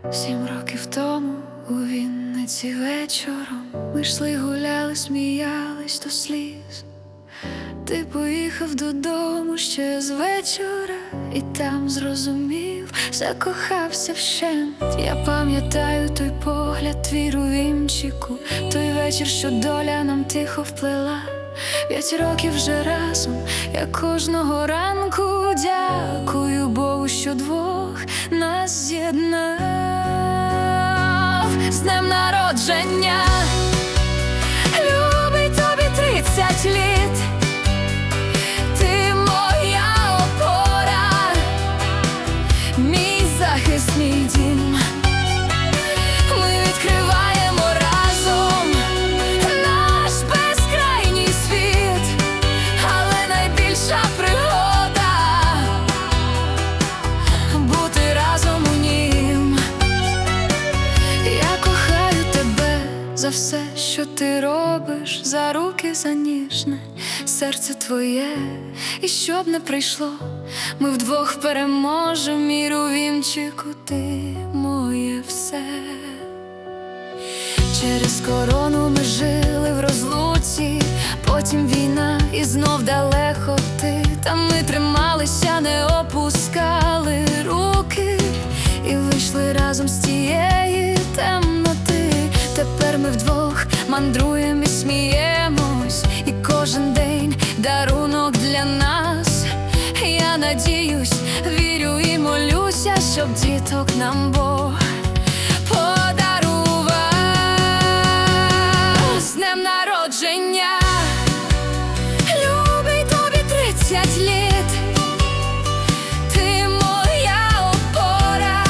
7 років тому у Вінниці вечором ми йшли, гуляли, сміялись до сліз. Ти поїхав додому ще з вечора, і там зрозумів, закохався вщент. Я пам'ятаю той погляд твій у вінчику, той вечір, що доля нам тихо вплела. 5 років вже разом, я кожного ранку дякую Богу, що двох нас з'єднав. З днем народження, любий, тобі 30 літ. Ти моя опора, мій захист, мій дім. Ми відкриваємо разом наш безкрайній світ, але найбільша пригода бути разом у нім. Я кохаю тебе за все, що ти робиш, за руки, за ніжне серце твоє. І щоб не прийшло, ми вдвох переможем. Мір у вінчику, ти моє все. Через корону ми жили в розлуці, потім війна і знов далеко ти. Та ми трималися, не опускали руки і вийшли разом з тієї темноти. Тепер ми вдвох мандруємо і сміємось, і кожен день дарунок для нас. Я надіюсь, вірю і молюся, щоб діток нам Бог подарував. З днем народження, любий, тобі 30 літ. Ти моя опора,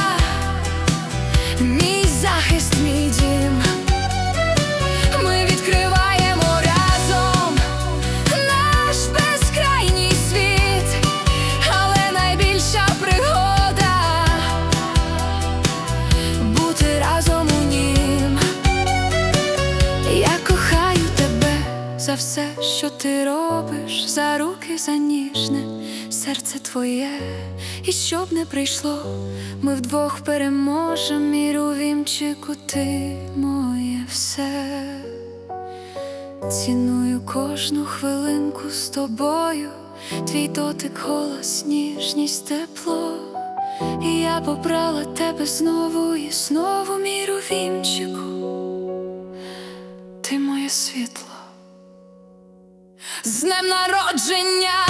мій захист, мій дім. Ми відкриваємо разом наш безкрайній світ, але найбільша пригода бути разом у нім. Я кохаю тебе за все, що ти робиш, за руки, за ніжне серце твоє. І щоб не прийшло, ми вдвох переможем. Мір у вінчику, ти моє все. Ціную кожну хвилинку з тобою, твій дотик, голос, ніжність, тепло. І я побрала тебе знову і знову. Мір у вінчику, ти моє світло. З днем народження,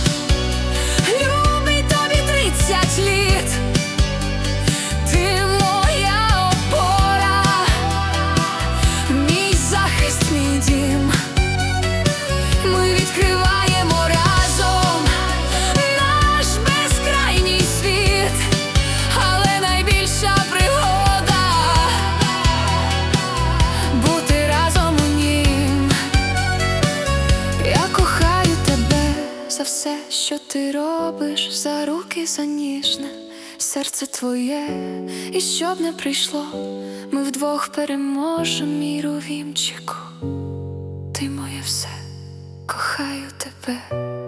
любий, тобі 30 літ. Ти моя опора, мій захист, мій дім. Ми відкриваємо разом наш безкрайній світ, але найбільша пригода бути разом у нім. Я кохаю тебе за все, що ти робиш, за руки, за ніжне серце твоє. І щоб не прийшло, ми вдвох переможем. Мір у вінчику, ти моє все. Кохаю тебе.